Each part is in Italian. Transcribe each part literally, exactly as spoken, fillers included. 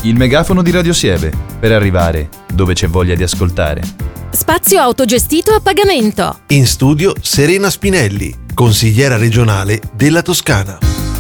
Il megafono di Radio Sieve, per arrivare dove c'è voglia di ascoltare. Spazio autogestito a pagamento. In studio Serena Spinelli, consigliera regionale della Toscana.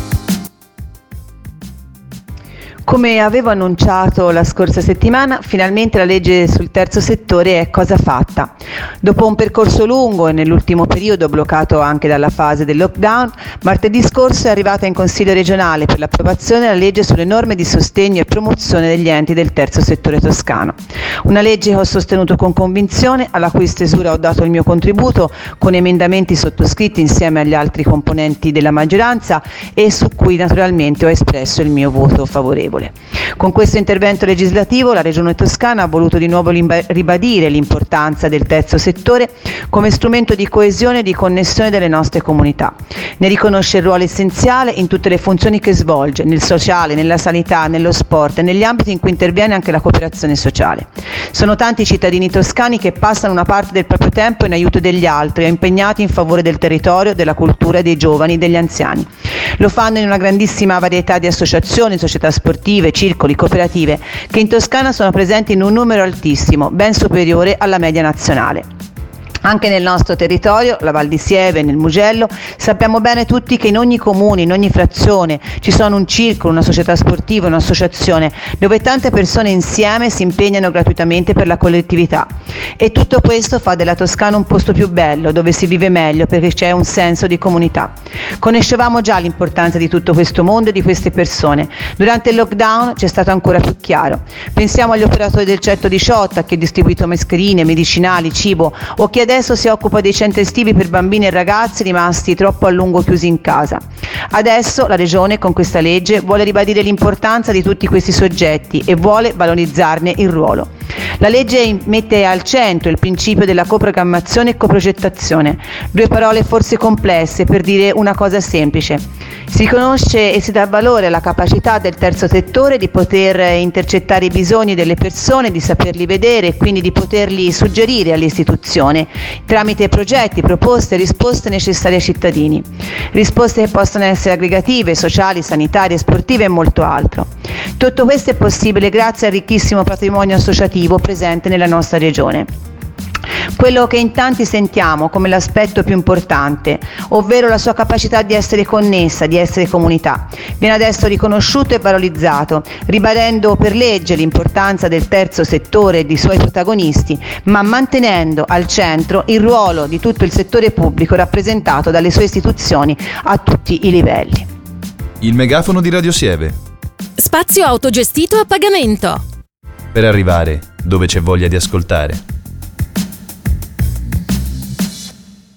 Come avevo annunciato la scorsa settimana, finalmente la legge sul terzo settore è cosa fatta. Dopo un percorso lungo e nell'ultimo periodo bloccato anche dalla fase del lockdown, martedì scorso è arrivata in Consiglio regionale per l'approvazione la legge sulle norme di sostegno e promozione degli enti del terzo settore toscano. Una legge che ho sostenuto con convinzione, alla cui stesura ho dato il mio contributo con emendamenti sottoscritti insieme agli altri componenti della maggioranza e su cui naturalmente ho espresso il mio voto favorevole. Con questo intervento legislativo la Regione Toscana ha voluto di nuovo ribadire l'importanza del terzo settore come strumento di coesione e di connessione delle nostre comunità. Ne riconosce il ruolo essenziale in tutte le funzioni che svolge, nel sociale, nella sanità, nello sport e negli ambiti in cui interviene anche la cooperazione sociale. Sono tanti i cittadini toscani che passano una parte del proprio tempo in aiuto degli altri, impegnati in favore del territorio, della cultura, dei giovani, degli anziani. Lo fanno in una grandissima varietà di associazioni, società sportive, circoli, cooperative, che in Toscana sono presenti in un numero altissimo, ben superiore alla media nazionale. Anche nel nostro territorio, la Val di Sieve, nel Mugello, sappiamo bene tutti che in ogni comune, in ogni frazione, ci sono un circolo, una società sportiva, un'associazione, dove tante persone insieme si impegnano gratuitamente per la collettività. E tutto questo fa della Toscana un posto più bello, dove si vive meglio, perché c'è un senso di comunità. Conoscevamo già l'importanza di tutto questo mondo e di queste persone. Durante il lockdown c'è stato ancora più chiaro. Pensiamo agli operatori del centodiciotto che ha distribuito mascherine, medicinali, cibo, o chi adesso si occupa dei centri estivi per bambini e ragazzi rimasti troppo a lungo chiusi in casa. Adesso la Regione con questa legge vuole ribadire l'importanza di tutti questi soggetti e vuole valorizzarne il ruolo. La legge mette al centro il principio della coprogrammazione e coprogettazione, due parole forse complesse per dire una cosa semplice. Si conosce e si dà valore alla capacità del terzo settore di poter intercettare i bisogni delle persone, di saperli vedere e quindi di poterli suggerire alle istituzioni tramite progetti, proposte e risposte necessarie ai cittadini. Risposte che possono essere aggregative, sociali, sanitarie, sportive e molto altro. Tutto questo è possibile grazie al ricchissimo patrimonio associativo presente nella nostra regione. Quello che in tanti sentiamo come l'aspetto più importante, ovvero la sua capacità di essere connessa, di essere comunità, viene adesso riconosciuto e valorizzato, ribadendo per legge l'importanza del terzo settore e dei suoi protagonisti, ma mantenendo al centro il ruolo di tutto il settore pubblico rappresentato dalle sue istituzioni a tutti i livelli. Il megafono di Radio Sieve. Spazio autogestito a pagamento. Per arrivare dove c'è voglia di ascoltare.